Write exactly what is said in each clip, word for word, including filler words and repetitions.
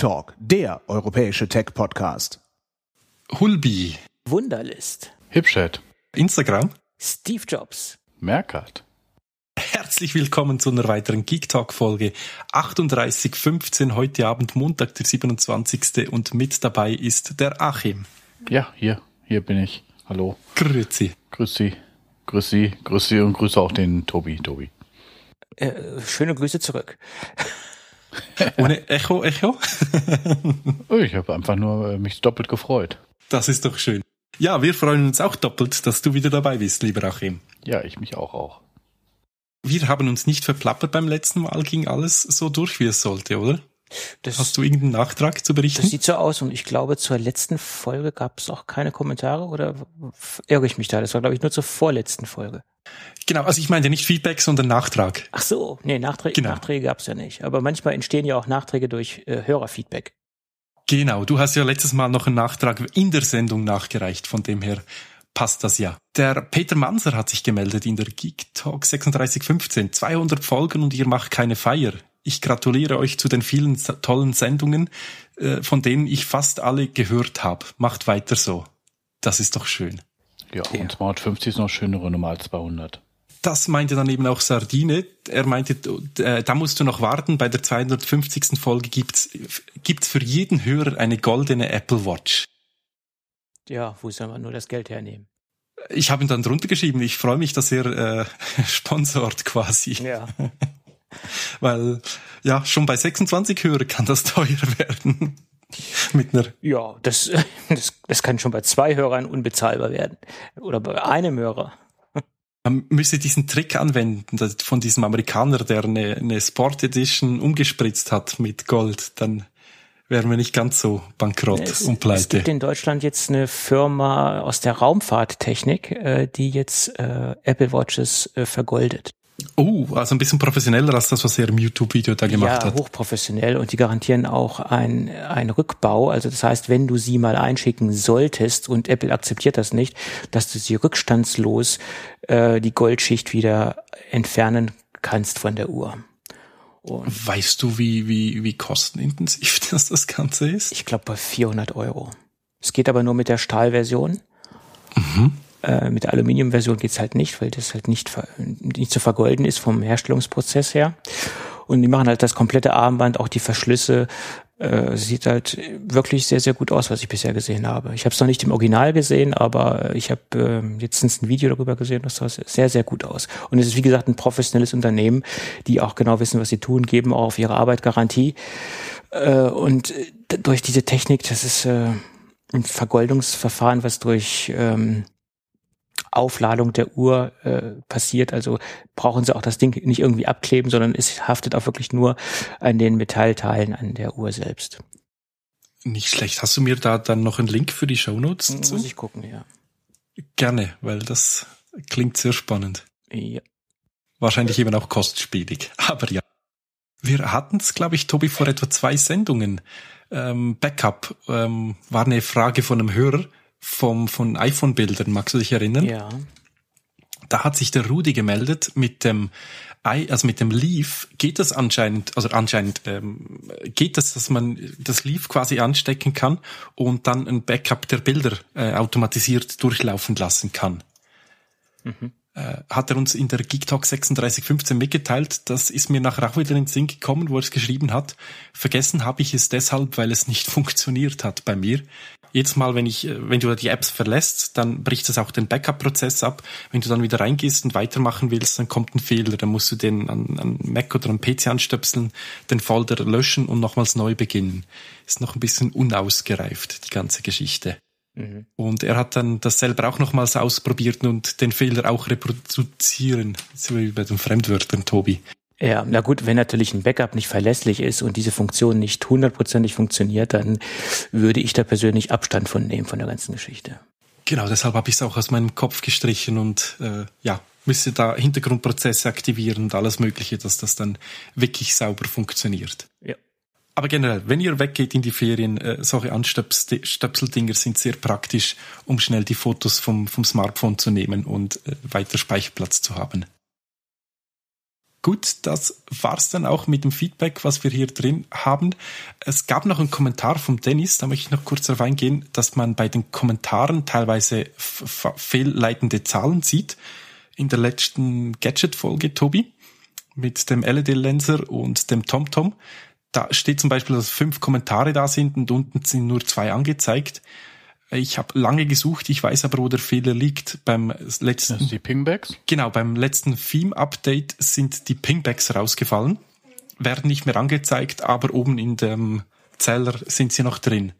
Talk, der europäische Tech-Podcast. Hulbi. Wunderlist. Hipchat. Instagram. Steve Jobs. Merkert. Herzlich willkommen zu einer weiteren Geek Talk Folge achtunddreißig fünfzehn, heute Abend Montag, der siebenundzwanzigste und mit dabei ist der Achim. Ja, hier, hier bin ich. Hallo. Grüezi. Grüß Sie, grüß Sie, grüß Sie und grüße auch den Tobi, Tobi. Äh, schöne Grüße zurück. Ohne Echo, Echo? Ich habe einfach nur mich doppelt gefreut. Das ist doch schön. Ja, wir freuen uns auch doppelt, dass du wieder dabei bist, lieber Achim. Ja, ich mich auch auch. Wir haben uns nicht verplappert beim letzten Mal, ging alles so durch, wie es sollte, oder? Das, Hast du irgendeinen Nachtrag zu berichten? Das sieht so aus und ich glaube, zur letzten Folge gab es auch keine Kommentare oder irre ich mich da? Das war, glaube ich, nur zur vorletzten Folge. Genau, also ich meine nicht Feedback, sondern Nachtrag. Ach so, nee, Nachträ- genau. Nachträge gab es ja nicht. Aber manchmal entstehen ja auch Nachträge durch äh, Hörerfeedback. Genau, du hast ja letztes Mal noch einen Nachtrag in der Sendung nachgereicht, von dem her passt das ja. Der Peter Manser hat sich gemeldet in der Geek Talk sechsunddreißig fünfzehn. zweihundert Folgen und ihr macht keine Feier. Ich gratuliere euch zu den vielen tollen Sendungen, von denen ich fast alle gehört habe. Macht weiter so. Das ist doch schön. Ja, ja. Und zweihundertfünfzig ist noch eine schönere Nummer als zweihundert. Das meinte dann eben auch Sardine. Er meinte, da musst du noch warten. Bei der zweihundertfünfzigsten Folge gibt's gibt's für jeden Hörer eine goldene Apple Watch. Ja, wo soll man nur das Geld hernehmen? Ich habe ihn dann drunter geschrieben. Ich freue mich, dass er äh, sponsort quasi. Ja. Weil, ja, schon bei sechsundzwanzig Hörer kann das teuer werden. Mit einer. Ja, das, das, das kann schon bei zwei Hörern unbezahlbar werden. Oder bei einem Hörer. Man müsste diesen Trick anwenden, von diesem Amerikaner, der eine, eine Sport Edition umgespritzt hat mit Gold. Dann wären wir nicht ganz so bankrott es, und pleite. Es gibt in Deutschland jetzt eine Firma aus der Raumfahrttechnik, äh, die jetzt äh, Apple Watches äh, vergoldet. Oh, also ein bisschen professioneller als das, was er im YouTube-Video da gemacht ja, hat. Ja, hochprofessionell und die garantieren auch ein, ein Rückbau. Also das heißt, wenn du sie mal einschicken solltest und Apple akzeptiert das nicht, dass du sie rückstandslos äh, die Goldschicht wieder entfernen kannst von der Uhr. Und weißt du, wie, wie, wie kostenintensiv das, das Ganze ist? Ich glaube bei vierhundert Euro. Es geht aber nur mit der Stahlversion. Mhm. Äh, mit der Aluminiumversion geht's halt nicht, weil das halt nicht, nicht zu vergolden ist vom Herstellungsprozess her. Und die machen halt das komplette Armband, auch die Verschlüsse. Äh, sieht halt wirklich sehr, sehr gut aus, was ich bisher gesehen habe. Ich habe es noch nicht im Original gesehen, aber ich habe äh, jetzt ein Video darüber gesehen, das sah sehr, sehr gut aus. Und es ist, wie gesagt, ein professionelles Unternehmen, die auch genau wissen, was sie tun, geben auch auf ihre Arbeit Garantie. Äh, und durch diese Technik, das ist äh, ein Vergoldungsverfahren, was durch ähm, Aufladung der Uhr äh, passiert, also brauchen sie auch das Ding nicht irgendwie abkleben, sondern es haftet auch wirklich nur an den Metallteilen an der Uhr selbst. Nicht schlecht. Hast du mir da dann noch einen Link für die Shownotes? Muss zu? ich gucken, ja. Gerne, weil das klingt sehr spannend. Ja. Wahrscheinlich eben auch kostspielig, aber ja. Wir hatten es, glaube ich, Tobi, vor etwa zwei Sendungen. Ähm, Backup ähm, war eine Frage von einem Hörer, vom von iPhone-Bildern, magst du dich erinnern? Ja. Da hat sich der Rudi gemeldet mit dem i, also mit dem Leaf geht das anscheinend, also anscheinend ähm, geht das, dass man das Leaf quasi anstecken kann und dann ein Backup der Bilder äh, automatisiert durchlaufen lassen kann. Mhm. Äh, hat er uns in der Geek Talk sechsunddreißig fünfzehn mitgeteilt. Das ist mir nachher auch wieder in den Sinn gekommen, wo er es geschrieben hat. Vergessen habe ich es deshalb, weil es nicht funktioniert hat bei mir. Jedes Mal, wenn ich, wenn du die Apps verlässt, dann bricht es auch den Backup-Prozess ab. Wenn du dann wieder reingehst und weitermachen willst, dann kommt ein Fehler. Dann musst du den an, an Mac oder am P C anstöpseln, den Folder löschen und nochmals neu beginnen. Ist noch ein bisschen unausgereift, die ganze Geschichte. Mhm. Und er hat dann das selber auch nochmals ausprobiert und den Fehler auch reproduzieren. So wie bei den Fremdwörtern, Tobi. Ja, na gut, wenn natürlich ein Backup nicht verlässlich ist und diese Funktion nicht hundertprozentig funktioniert, dann würde ich da persönlich Abstand von nehmen von der ganzen Geschichte. Genau, deshalb habe ich es auch aus meinem Kopf gestrichen und äh, ja, müsste da Hintergrundprozesse aktivieren und alles Mögliche, dass das dann wirklich sauber funktioniert. Ja. Aber generell, wenn ihr weggeht in die Ferien, äh, solche Anstöpseldinger sind sehr praktisch, um schnell die Fotos vom, vom Smartphone zu nehmen und äh, weiter Speicherplatz zu haben. Gut, das war's dann auch mit dem Feedback, was wir hier drin haben. Es gab noch einen Kommentar vom Dennis, da möchte ich noch kurz darauf eingehen, dass man bei den Kommentaren teilweise f- f- fehlleitende Zahlen sieht. In der letzten Gadget-Folge, Tobi, mit dem L E D-Lenser und dem TomTom, da steht zum Beispiel, dass fünf Kommentare da sind und unten sind nur zwei angezeigt. Ich habe lange gesucht, ich weiß aber, wo der Fehler liegt. Beim letzten, das ist die Pingbacks? Genau, beim letzten Theme-Update sind die Pingbacks rausgefallen, werden nicht mehr angezeigt, aber oben in dem Zähler sind sie noch drin.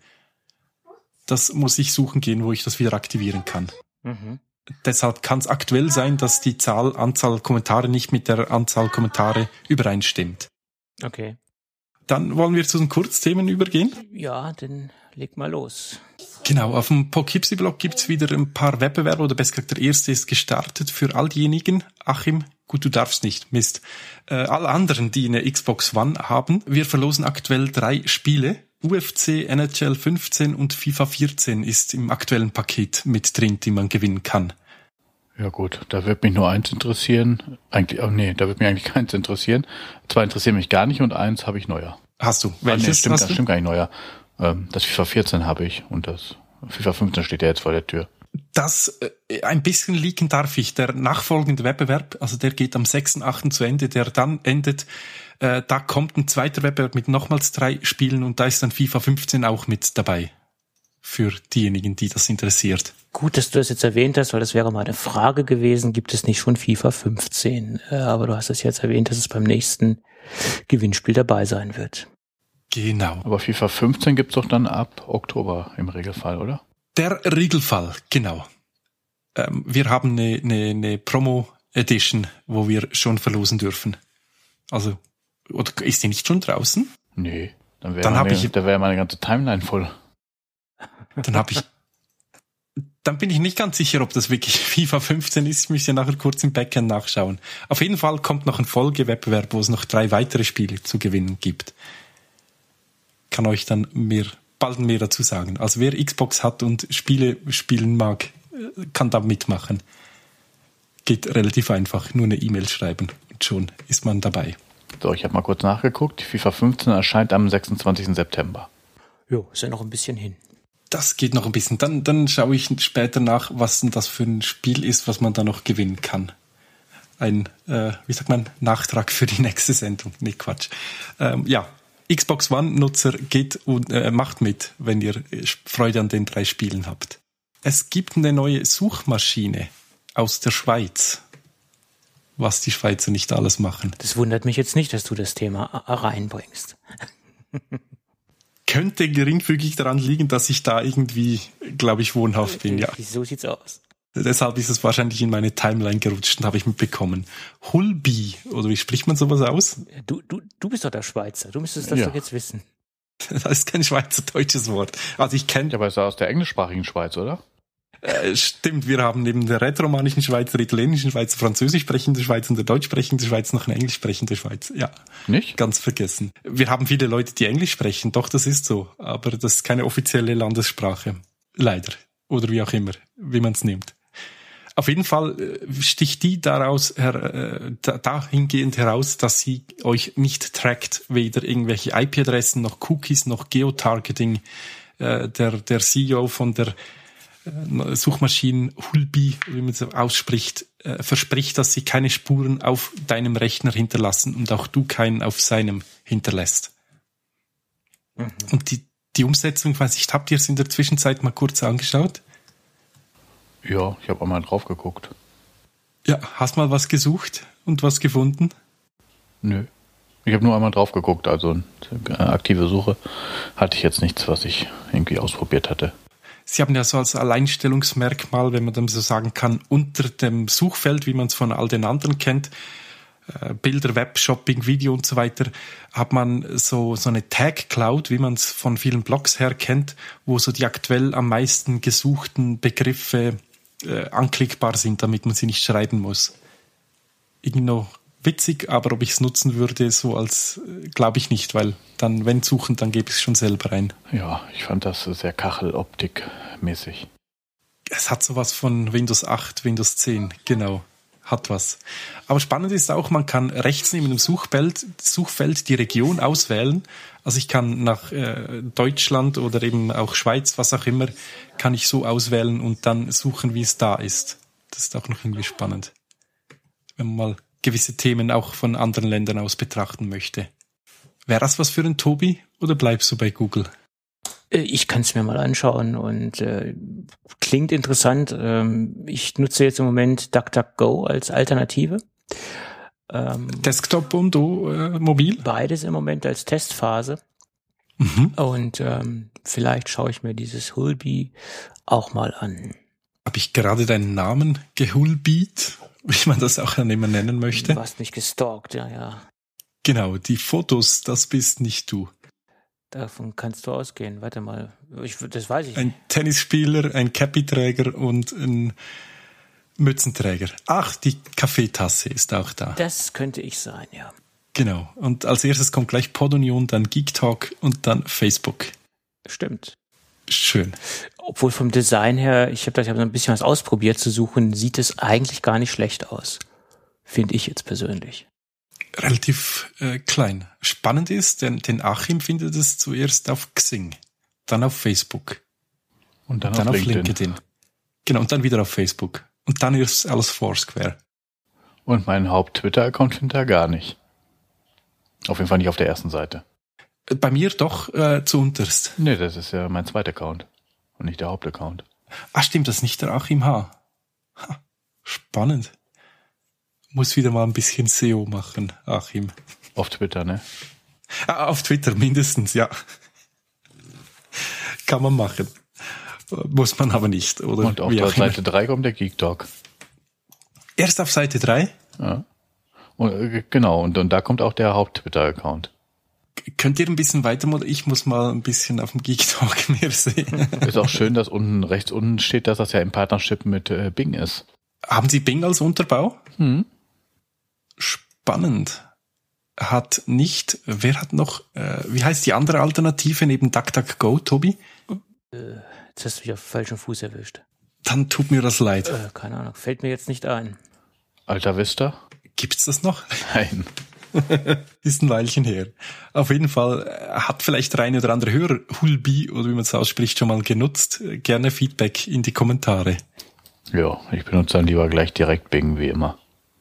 Das muss ich suchen gehen, wo ich das wieder aktivieren kann. Mhm. Deshalb kann es aktuell sein, dass die Zahl, Anzahl Kommentare nicht mit der Anzahl Kommentare übereinstimmt. Okay. Dann wollen wir zu den Kurzthemen übergehen. Ja, dann leg mal los. Genau, auf dem Poughkeepsie-Blog gibt's wieder ein paar Wettbewerbe, oder besser gesagt, der erste ist gestartet für all diejenigen. Achim, gut, du darfst nicht, Mist. Äh, alle anderen, die eine Xbox One haben, wir verlosen aktuell drei Spiele. U F C, N H L fünfzehn und FIFA vierzehn ist im aktuellen Paket mit drin, die man gewinnen kann. Ja gut, da wird mich nur eins interessieren. Eigentlich, oh nee, da wird mich eigentlich keins interessieren. Zwei interessieren mich gar nicht und eins habe ich neuer. Hast du? Welches? Ah, nee, stimmt, hast das du? stimmt gar nicht neuer. Das FIFA vierzehn habe ich und das FIFA fünfzehn steht ja jetzt vor der Tür. Das äh, ein bisschen leaken darf ich. Der nachfolgende Wettbewerb, also der geht am sechsten achten zu Ende, der dann endet, äh, da kommt ein zweiter Wettbewerb mit nochmals drei Spielen und da ist dann FIFA fünfzehn auch mit dabei. Für diejenigen, die das interessiert. Gut, dass du das jetzt erwähnt hast, weil das wäre mal eine Frage gewesen, gibt es nicht schon FIFA fünfzehn? Äh, aber du hast es jetzt erwähnt, dass es beim nächsten Gewinnspiel dabei sein wird. Genau. Aber FIFA fünfzehn gibt's doch dann ab Oktober im Regelfall, oder? Der Regelfall, genau. Ähm, wir haben eine, eine, eine Promo-Edition, wo wir schon verlosen dürfen. Also, oder ist die nicht schon draußen? Nee, dann wäre dann meine, ich, da wäre meine ganze Timeline voll. Dann habe ich, dann bin ich nicht ganz sicher, ob das wirklich FIFA fünfzehn ist. Ich müsste ja nachher kurz im Backend nachschauen. Auf jeden Fall kommt noch ein Folgewettbewerb, wo es noch drei weitere Spiele zu gewinnen gibt. Kann euch dann mehr, bald mehr dazu sagen. Also wer Xbox hat und Spiele spielen mag, kann da mitmachen. Geht relativ einfach, nur eine E-Mail schreiben und schon ist man dabei. So, ich habe mal kurz nachgeguckt. Die FIFA fünfzehn erscheint am sechsundzwanzigsten September. Jo, ist ja noch ein bisschen hin. Das geht noch ein bisschen. Dann, dann schaue ich später nach, was denn das für ein Spiel ist, was man da noch gewinnen kann. Ein, äh, wie sagt man, Nachtrag für die nächste Sendung. Nee, Quatsch. Ähm, ja, Xbox One-Nutzer geht und äh, macht mit, wenn ihr Freude an den drei Spielen habt. Es gibt eine neue Suchmaschine aus der Schweiz. Was die Schweizer nicht alles machen. Das wundert mich jetzt nicht, dass du das Thema reinbringst. Könnte geringfügig daran liegen, dass ich da irgendwie, glaube ich, wohnhaft bin, ja. So sieht's aus. Deshalb ist es wahrscheinlich in meine Timeline gerutscht und habe ich mitbekommen. Hulbi, oder wie spricht man sowas aus? Du, du, du bist doch der Schweizer, du müsstest das ja. doch jetzt wissen. Das ist kein schweizerdeutsches Wort. Also ich kenne. Ja, aber es ist aus der englischsprachigen Schweiz, oder? Äh, stimmt, wir haben neben der rätoromanischen Schweiz, der italienischen Schweiz, französisch sprechende Schweiz und der deutsch sprechende Schweiz noch eine englisch sprechende Schweiz. Ja. Nicht? Ganz vergessen. Wir haben viele Leute, die Englisch sprechen. Doch, das ist so. Aber das ist keine offizielle Landessprache. Leider. Oder wie auch immer, wie man es nimmt. Auf jeden Fall sticht die daraus her, äh, dahingehend heraus, dass sie euch nicht trackt, weder irgendwelche I P-Adressen noch Cookies noch Geotargeting. Äh, der, der C E O von der äh, Suchmaschinen Hulbi, wie man es ausspricht, äh, verspricht, dass sie keine Spuren auf deinem Rechner hinterlassen und auch du keinen auf seinem hinterlässt. Mhm. Und die, die Umsetzung, weiß ich, habt ihr es in der Zwischenzeit mal kurz angeschaut? Ja, ich habe auch mal drauf geguckt. Ja, hast mal was gesucht und was gefunden? Nö. Ich habe nur einmal drauf geguckt, also eine aktive Suche hatte ich jetzt nichts, was ich irgendwie ausprobiert hatte. Sie haben ja so als Alleinstellungsmerkmal, wenn man dann so sagen kann, unter dem Suchfeld, wie man es von all den anderen kennt, äh, Bilder, Webshopping, Video und so weiter, hat man so, so eine Tag-Cloud, wie man es von vielen Blogs her kennt, wo so die aktuell am meisten gesuchten Begriffe äh, anklickbar sind, damit man sie nicht schreiben muss. Irgendwie noch witzig, aber ob ich es nutzen würde, so als, äh, glaube ich nicht, weil dann, wenn suchen, dann gebe ich es schon selber ein. Ja, ich fand das sehr Kacheloptik-mäßig. Es hat sowas von Windows acht, Windows zehn, genau. hat was. Aber spannend ist auch, man kann rechts neben dem Suchfeld, Suchfeld die Region auswählen. Also ich kann nach äh, Deutschland oder eben auch Schweiz, was auch immer, kann ich so auswählen und dann suchen, wie es da ist. Das ist auch noch irgendwie spannend, wenn man mal gewisse Themen auch von anderen Ländern aus betrachten möchte. Wäre das was für den Tobi oder bleibst du bei Google? Ich kann es mir mal anschauen und äh, klingt interessant. Ähm, ich nutze jetzt im Moment DuckDuckGo als Alternative. Ähm, Desktop und äh, mobil? Beides im Moment als Testphase. Mhm. Und ähm, vielleicht schaue ich mir dieses Hulbi auch mal an. Habe ich gerade deinen Namen gehulbiet, wie man das auch dann immer nennen möchte? Du warst nicht gestalkt, ja, ja. Genau, die Fotos, das bist nicht du. Davon kannst du ausgehen. Warte mal, ich, das weiß ich. Ein Tennisspieler, ein Cappy-Träger und ein Mützenträger. Ach, die Kaffeetasse ist auch da. Das könnte ich sein, ja. Genau. Und als erstes kommt gleich Podunion, dann Geek Talk und dann Facebook. Stimmt. Schön. Obwohl vom Design her, ich habe da hab ein bisschen was ausprobiert zu suchen, sieht es eigentlich gar nicht schlecht aus. Finde ich jetzt persönlich. Relativ äh, klein. Spannend ist, denn den Achim findet es zuerst auf Xing, dann auf Facebook und dann, und dann auf, auf LinkedIn. LinkedIn. Genau, und dann wieder auf Facebook. Und dann ist alles Foursquare. Und meinen Haupt-Twitter-Account findet er gar nicht. Auf jeden Fall nicht auf der ersten Seite. Bei mir doch äh, zu unterst. Nee, das ist ja mein zweiter Account und nicht der Hauptaccount. Ach stimmt, das ist nicht der Achim H. Ha, spannend. Muss wieder mal ein bisschen S E O machen, Achim. Auf Twitter, ne? Ah, auf Twitter mindestens, ja. Kann man machen. Muss man aber nicht, oder? Und auf der Seite drei kommt der Geek Talk. Erst auf Seite drei? Ja. Und, äh, genau, und, und da kommt auch der Haupt-Twitter-Account. Könnt ihr ein bisschen weiter, ich muss mal ein bisschen auf dem Geek Talk mehr sehen. Ist auch schön, dass unten, rechts unten steht, dass das ja im Partnership mit äh, Bing ist. Haben Sie Bing als Unterbau? Hm. Spannend. Hat nicht, wer hat noch, äh, wie heißt die andere Alternative neben DuckDuckGo, Tobi? Äh, jetzt hast du mich auf falschen Fuß erwischt. Dann tut mir das leid. Äh, keine Ahnung, fällt mir jetzt nicht ein. Alta Vista? Gibt's das noch? Nein. Ist ein Weilchen her. Auf jeden Fall hat vielleicht der eine oder andere Hörer Hulbi, oder wie man es ausspricht, schon mal genutzt. Gerne Feedback in die Kommentare. Ja, ich benutze dann lieber gleich direkt Bing, wie immer.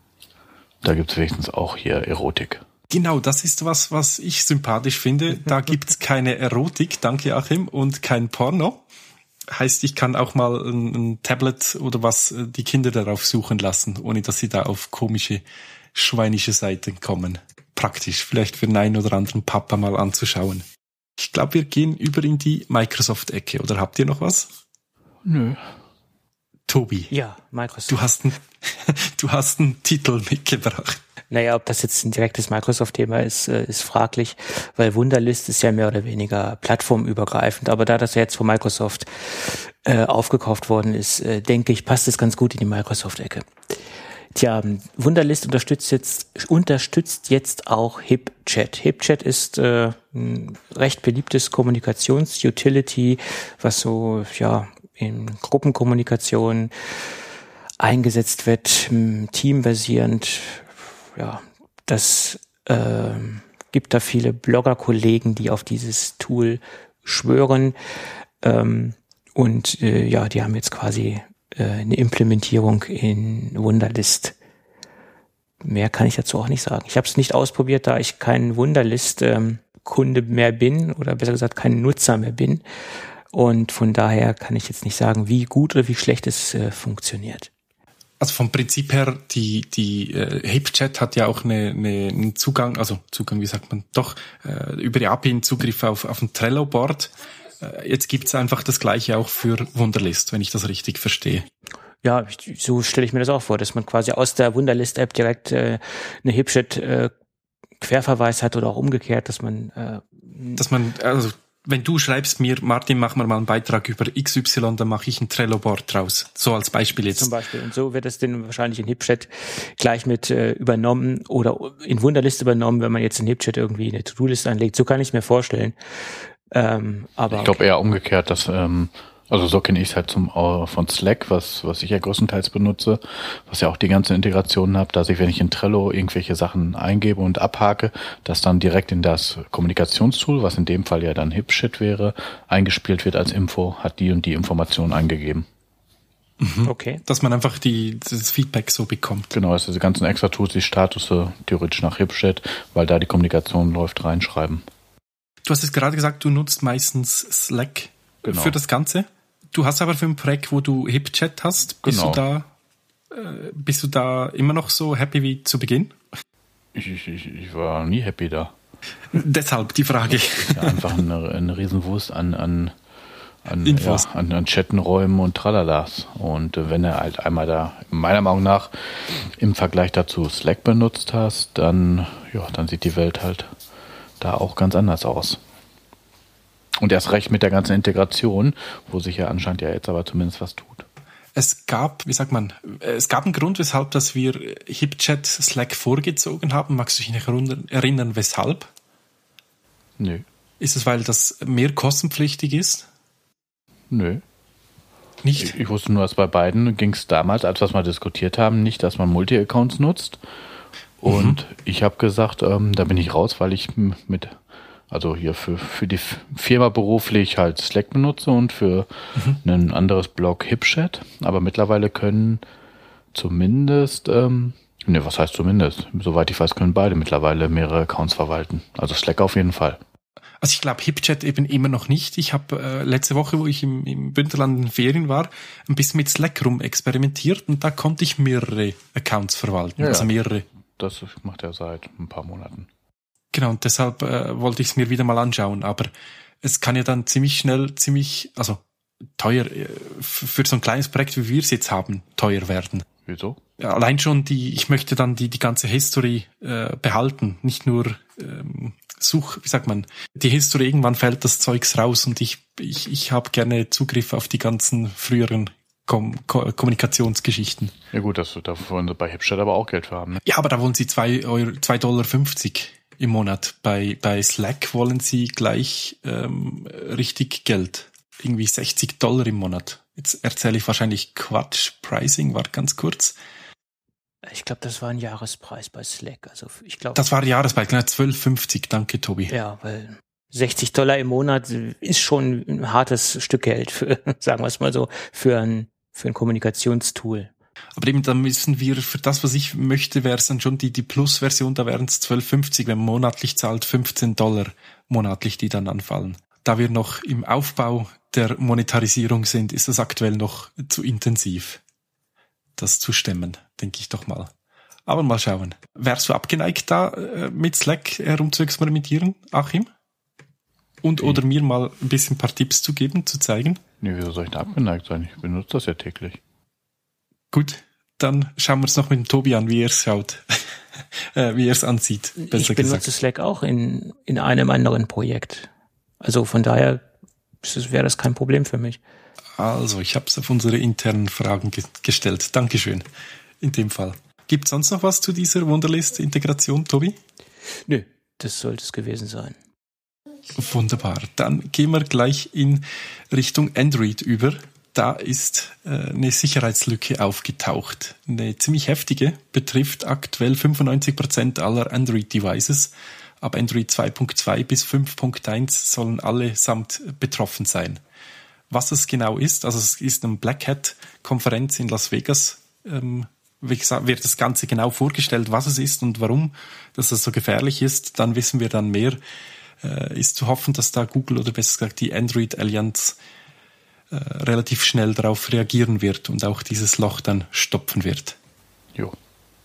Da gibt's wenigstens auch hier Erotik. Genau, das ist was, was ich sympathisch finde. Da gibt's keine Erotik, danke Achim, und kein Porno. Heißt, ich kann auch mal ein, ein Tablet oder was die Kinder darauf suchen lassen, ohne dass sie da auf komische, schweinische Seiten kommen. Praktisch, vielleicht für den einen oder anderen Papa mal anzuschauen. Ich glaube, wir gehen über in die Microsoft-Ecke. Oder habt ihr noch was? Nö. Tobi. Ja, Microsoft. Du hast einen, du hast einen Titel mitgebracht. Naja, ob das jetzt ein direktes Microsoft-Thema ist, ist fraglich, weil Wunderlist ist ja mehr oder weniger plattformübergreifend. Aber da das ja jetzt von Microsoft äh, aufgekauft worden ist, äh, denke ich, passt es ganz gut in die Microsoft-Ecke. Tja, Wunderlist unterstützt jetzt unterstützt jetzt auch HipChat. HipChat ist äh, ein recht beliebtes Kommunikations-Utility, was so ja in Gruppenkommunikation eingesetzt wird, teambasierend. Ja, das äh, gibt da viele Blogger-Kollegen, die auf dieses Tool schwören. Ähm, und äh, ja, die haben jetzt quasi äh, eine Implementierung in Wunderlist. Mehr kann ich dazu auch nicht sagen. Ich habe es nicht ausprobiert, da ich kein Wunderlist-Kunde ähm, mehr bin oder besser gesagt kein Nutzer mehr bin. Und von daher kann ich jetzt nicht sagen, wie gut oder wie schlecht es äh, funktioniert. Also vom Prinzip her, die die äh, HipChat hat ja auch eine, eine, einen Zugang, also Zugang, wie sagt man, doch äh, über die A P I einen Zugriff auf, auf ein Trello-Board. Äh, jetzt gibt's einfach das Gleiche auch für Wunderlist, wenn ich das richtig verstehe. Ja, ich, so stelle ich mir das auch vor, dass man quasi aus der Wunderlist-App direkt äh, eine HipChat äh, Querverweis hat oder auch umgekehrt, dass man äh, dass man also wenn du schreibst mir, Martin, mach mal mal einen Beitrag über X Y, dann mache ich ein Trello-Board draus. So als Beispiel jetzt. Zum Beispiel. Und so wird es dann wahrscheinlich in HipChat gleich mit äh, übernommen oder in Wunderlist übernommen, wenn man jetzt in HipChat irgendwie eine To-Do-Liste anlegt. So kann ich es mir vorstellen. Ähm, aber ich glaube eher umgekehrt, dass ähm, Also so kenne ich es halt zum äh, von Slack, was was ich ja größtenteils benutze, was ja auch die ganze Integration hat, dass ich, wenn ich in Trello irgendwelche Sachen eingebe und abhake, das dann direkt in das Kommunikationstool, was in dem Fall ja dann Hipshit wäre, eingespielt wird als Info, hat die und die Information eingegeben. Mhm. Okay. Dass man einfach die, das Feedback so bekommt. Genau, dass diese ganzen Extra-Tools, die Statusse theoretisch nach Hipshit, weil da die Kommunikation läuft, reinschreiben. Du hast es gerade gesagt, du nutzt meistens Slack Genau. für das Ganze. Du hast aber für ein Projekt, wo du HipChat hast, bist Genau. du da, äh, bist du da immer noch so happy wie zu Beginn? Ich, ich, ich, ich war nie happy da. Deshalb die Frage. Ja, einfach eine, eine Riesenwurst an, an, an, Infos. ja, an, an Chattenräumen und Tralalas. Und äh, wenn du halt einmal da, meiner Meinung nach, im Vergleich dazu Slack benutzt hast, dann, ja, dann sieht die Welt halt da auch ganz anders aus. Und erst recht mit der ganzen Integration, wo sich ja anscheinend ja jetzt aber zumindest was tut. Es gab, wie sagt man, es gab einen Grund, weshalb dass wir HipChat Slack vorgezogen haben. Magst du dich noch erinnern, weshalb? Nö. Ist es, weil das mehr kostenpflichtig ist? Nö. Nicht? Ich, ich wusste nur, dass bei beiden ging es damals, als wir es mal diskutiert haben, nicht, dass man Multi-Accounts nutzt. Und mhm. ich habe gesagt, ähm, da bin ich raus, weil ich mit, also hier für, für die Firma beruflich halt Slack benutze und für mhm. ein anderes Blog HipChat. Aber mittlerweile können zumindest, ähm, ne, was heißt zumindest? Soweit ich weiß, können beide mittlerweile mehrere Accounts verwalten. Also Slack auf jeden Fall. Also ich glaube HipChat eben immer noch nicht. Ich habe äh, letzte Woche, wo ich im, im Bündnerland in Ferien war, ein bisschen mit Slack rum experimentiert und da konnte ich mehrere Accounts verwalten. Ja, also ja. mehrere. Das macht er seit ein paar Monaten. Genau, und deshalb äh, wollte ich es mir wieder mal anschauen. Aber es kann ja dann ziemlich schnell, ziemlich, also teuer, äh, f- für so ein kleines Projekt, wie wir es jetzt haben, teuer werden. Wieso? Ja, allein schon die, ich möchte dann die, die ganze History äh, behalten, nicht nur ähm, Such, wie sagt man, die History, irgendwann fällt das Zeugs raus und ich, ich, ich habe gerne Zugriff auf die ganzen früheren Kom- Ko- Kommunikationsgeschichten. Ja gut, das, da wollen sie bei HipChat aber auch Geld für haben. Ne? Ja, aber da wollen sie zwei Euro, zwei Dollar fünfzig im Monat. Bei, bei Slack wollen sie gleich ähm, richtig Geld. Irgendwie sechzig Dollar im Monat. Jetzt erzähle ich wahrscheinlich Quatsch. Pricing war ganz kurz. Ich glaube, das war ein Jahrespreis bei Slack. Also ich glaube. Das war der Jahrespreis, genau, zwölf fünfzig. Danke, Tobi. Ja, weil sechzig Dollar im Monat ist schon ein hartes Stück Geld für, sagen wir es mal so, für ein, für ein Kommunikationstool. Aber eben, dann müssen wir, für das, was ich möchte, wäre es dann schon die, die Plus-Version, da wären es zwölf fünfzig, wenn man monatlich zahlt, fünfzehn Dollar monatlich, die dann anfallen. Da wir noch im Aufbau der Monetarisierung sind, ist das aktuell noch zu intensiv, das zu stemmen, denke ich doch mal. Aber mal schauen. Wärst du abgeneigt, da äh, mit Slack herum zu experimentieren, Achim? Und oder mir mal ein bisschen ein paar Tipps zu geben, zu zeigen? Nee, wieso soll ich da abgeneigt sein? Ich benutze das ja täglich. Gut, dann schauen wir es noch mit dem Tobi an, wie er es schaut, äh, wie er es ansieht. Besser ich benutze gesagt. Slack auch in, in einem anderen Projekt. Also von daher wäre das kein Problem für mich. Also, ich habe es auf unsere internen Fragen ge- gestellt. Dankeschön. In dem Fall. Gibt es sonst noch was zu dieser Wunderlist-Integration, Tobi? Nö, das sollte es gewesen sein. Wunderbar. Dann gehen wir gleich in Richtung Android über. Da ist äh, eine Sicherheitslücke aufgetaucht. Eine ziemlich heftige, betrifft aktuell fünfundneunzig Prozent aller Android-Devices. Ab Android zwei Punkt zwei bis fünf Punkt eins sollen allesamt betroffen sein. Was es genau ist, also es ist eine Black Hat-Konferenz in Las Vegas, ähm, wie gesagt, wird das Ganze genau vorgestellt, was es ist und warum, dass es so gefährlich ist. Dann wissen wir dann mehr. Äh, ist zu hoffen, dass da Google oder besser gesagt die Android-Allianz äh, relativ schnell darauf reagieren wird und auch dieses Loch dann stopfen wird. Jo.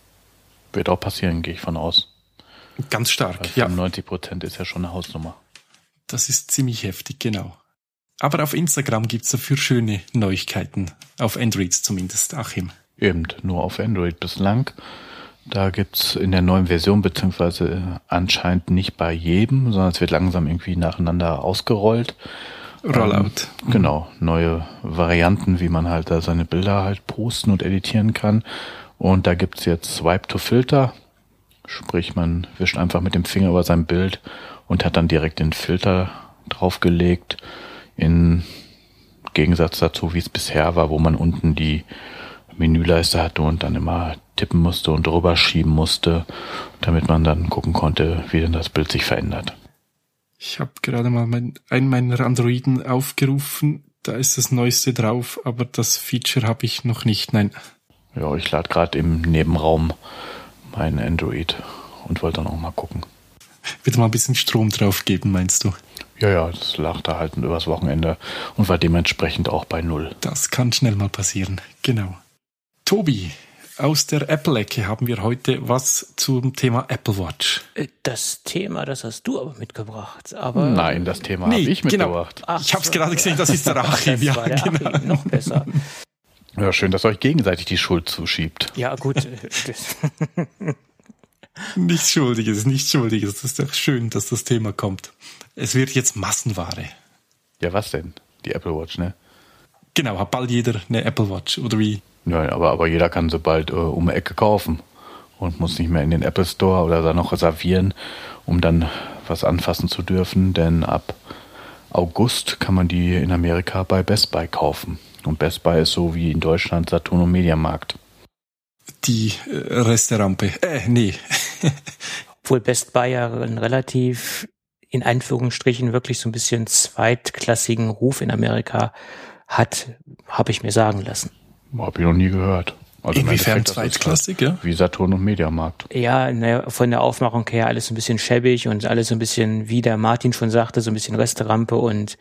Wird auch passieren, gehe ich von aus. Ganz stark, Weil ja. fünfundneunzig Prozent ist ja schon eine Hausnummer. Das ist ziemlich heftig, genau. Aber auf Instagram gibt's dafür schöne Neuigkeiten. Auf Android zumindest, Achim. Eben, nur auf Android bislang. Da gibt's in der neuen Version, beziehungsweise anscheinend nicht bei jedem, sondern es wird langsam irgendwie nacheinander ausgerollt. Rollout. Ähm, genau, neue Varianten, wie man halt da seine Bilder halt posten und editieren kann. Und da gibt's jetzt Swipe to Filter. Sprich, man wischt einfach mit dem Finger über sein Bild und hat dann direkt den Filter draufgelegt. In Gegensatz dazu, wie es bisher war, wo man unten die Menüleiste hatte und dann immer tippen musste und drüber schieben musste, damit man dann gucken konnte, wie denn das Bild sich verändert. Ich habe gerade mal mein, einen meiner Androiden aufgerufen, da ist das Neueste drauf, aber das Feature habe ich noch nicht, nein. Ja, ich lade gerade im Nebenraum mein Android und wollte dann auch mal gucken. Wieder mal ein bisschen Strom drauf geben, meinst du? Ja, ja, das lag da halt übers Wochenende und war dementsprechend auch bei Null. Das kann schnell mal passieren, genau. Tobi, aus der Apple-Ecke haben wir heute was zum Thema Apple Watch. Das Thema, das hast du aber mitgebracht. Aber Nein, das Thema nee, habe ich mitgebracht. Genau. Ach, ich habe es gerade gesehen, das ist der Achim. Ja, war der genau. Achim, noch besser. Ja, schön, dass ihr euch gegenseitig die Schuld zuschiebt. Ja, gut. Nichts Schuldiges, nichts Schuldiges. Das ist doch schön, dass das Thema kommt. Es wird jetzt Massenware. Ja, was denn? Die Apple Watch, ne? Genau, hat bald jeder eine Apple Watch, oder wie? Ja, aber, aber jeder kann sie bald äh, um die Ecke kaufen und muss nicht mehr in den Apple Store oder da noch reservieren, um dann was anfassen zu dürfen, denn ab August kann man die in Amerika bei Best Buy kaufen. Und Best Buy ist so wie in Deutschland Saturn und Mediamarkt. Die äh, Resterampe. Äh, nee. Obwohl Best Buy ja einen relativ, in Anführungsstrichen, wirklich so ein bisschen zweitklassigen Ruf in Amerika hat, habe ich mir sagen lassen. Habe ich noch nie gehört. Also inwiefern zweitklassig, ja? Wie Saturn und Mediamarkt. Ja, ne, von der Aufmachung her alles ein bisschen schäbig und alles so ein bisschen, wie der Martin schon sagte, so ein bisschen Resterampe und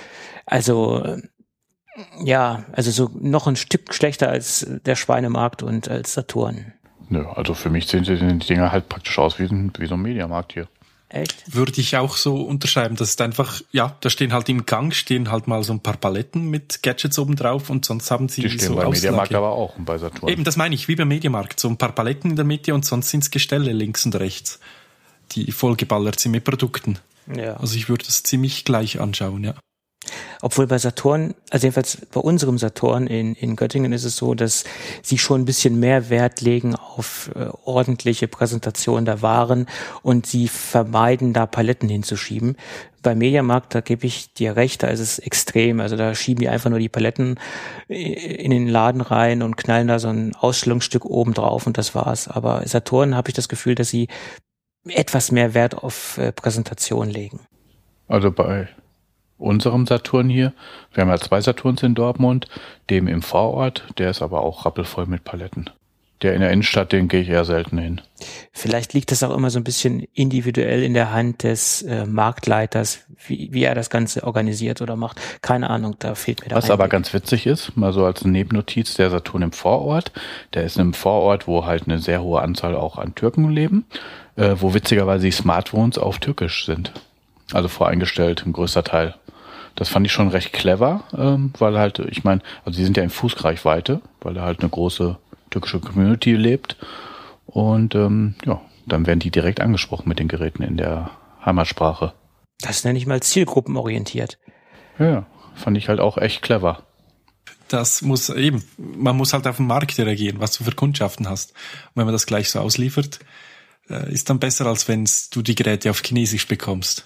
also ja, also so noch ein Stück schlechter als der Schweinemarkt und als Saturn. Nö, also für mich sehen die Dinger halt praktisch aus wie, wie so ein Mediamarkt hier. Echt? Würde ich auch so unterschreiben. Das ist einfach, ja, da stehen halt im Gang, stehen halt mal so ein paar Paletten mit Gadgets oben drauf und sonst haben sie die stehen so bei Auslage. Mediamarkt aber auch und bei Saturn. Eben, das meine ich, wie beim Mediamarkt. So ein paar Paletten in der Mitte und sonst sind's Gestelle links und rechts, die vollgeballert sind mit Produkten. Ja. Also ich würde das ziemlich gleich anschauen, ja. Obwohl bei Saturn, also jedenfalls bei unserem Saturn in, in Göttingen ist es so, dass sie schon ein bisschen mehr Wert legen auf äh, ordentliche Präsentation der Waren und sie vermeiden, da Paletten hinzuschieben. Bei Mediamarkt, da gebe ich dir recht, da ist es extrem. Also da schieben die einfach nur die Paletten in den Laden rein und knallen da so ein Ausstellungsstück oben drauf und das war's. Aber Saturn habe ich das Gefühl, dass sie etwas mehr Wert auf äh, Präsentation legen. Also bei unserem Saturn hier, wir haben ja zwei Saturns in Dortmund, dem im Vorort, der ist aber auch rappelvoll mit Paletten. Der in der Innenstadt, den gehe ich eher selten hin. Vielleicht liegt das auch immer so ein bisschen individuell in der Hand des äh, Marktleiters, wie, wie er das Ganze organisiert oder macht. Keine Ahnung, da fehlt mir der Was Einblick. aber ganz witzig ist, mal so als Nebennotiz, der Saturn im Vorort, der ist in einem Vorort, wo halt eine sehr hohe Anzahl auch an Türken leben, äh, wo witzigerweise die Smartphones auf Türkisch sind. Also voreingestellt, ein größter Teil. Das fand ich schon recht clever, ähm, weil halt, ich meine, also die sind ja in Fußreichweite, weil da halt eine große türkische Community lebt und ähm, ja, dann werden die direkt angesprochen mit den Geräten in der Heimatsprache. Das nenne ich mal zielgruppenorientiert. Ja, fand ich halt auch echt clever. Das muss eben, man muss halt auf den Markt reagieren, was du für Kundschaften hast. Und wenn man das gleich so ausliefert, äh, ist dann besser, als wenn du die Geräte auf Chinesisch bekommst.